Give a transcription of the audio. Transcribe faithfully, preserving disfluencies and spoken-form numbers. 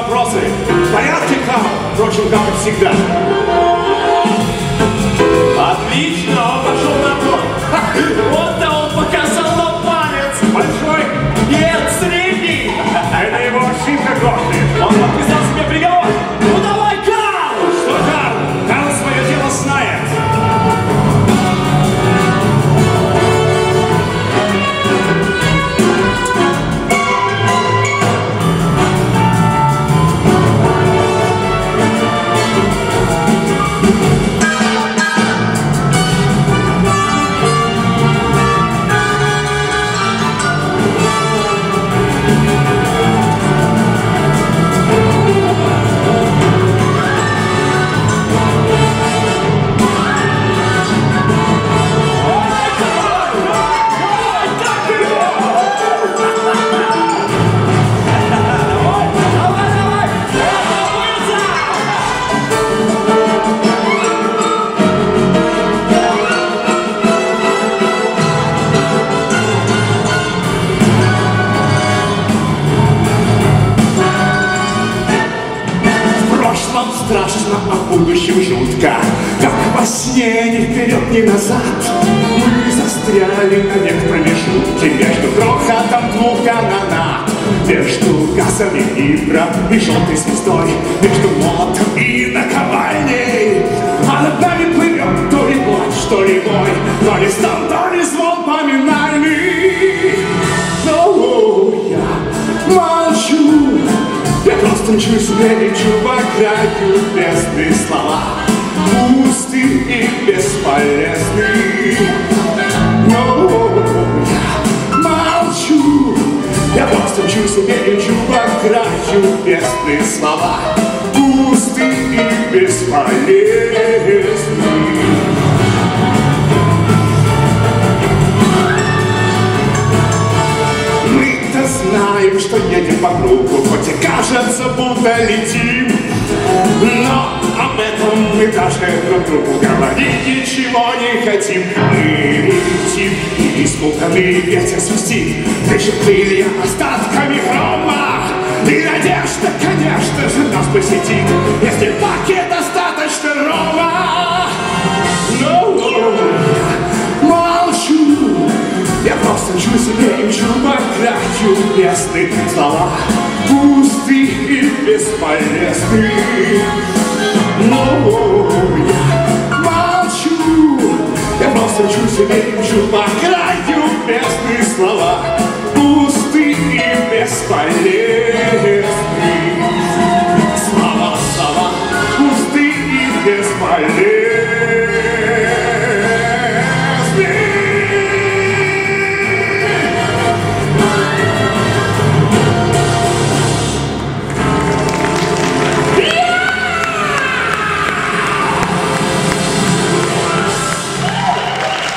вопросы. В порядке, Карл? Впрочем, как и всегда. Отлично, он пошел на бок. Вот-то он показал нам палец. Большой? Нет, средний. Это его ошибка, Гордый. Он подписал себе приговор. Ну давай, Карл! Что, Карл? Карл свое дело знает. Страшно, а в будущем жутко, как во сне, ни вперед, ни назад. Мы застряли на век промежутке между грохотом двух канонат, между газами Ибра и желтой звездой, между молотом и наковальней. А над нами плывет то ли плач, то ли бой, то ли стон, то ли звон поминальный. Но я молчу. Я просто мчусь, лечу по краю бездны, слова пусты и бесполезны. Но я молчу. Я просто мчусь, лечу по краю бездны, слова пусты и бесполезны. Знаем, что едем по кругу, хоть и кажется, будто летим, но об этом мы даже друг другу говорить ничего не хотим. Мы летим, и испуганный ветер свистит, дышит крылья остатками хрома, и надежда, конечно же, нас посетит, если в баке достаточно рома. Но я молчу. Я просто мчусь и мчу по краю бездны, слова пусты и бесполезны. Но я молчу. Я просто мчусь и мчу по краю бездны.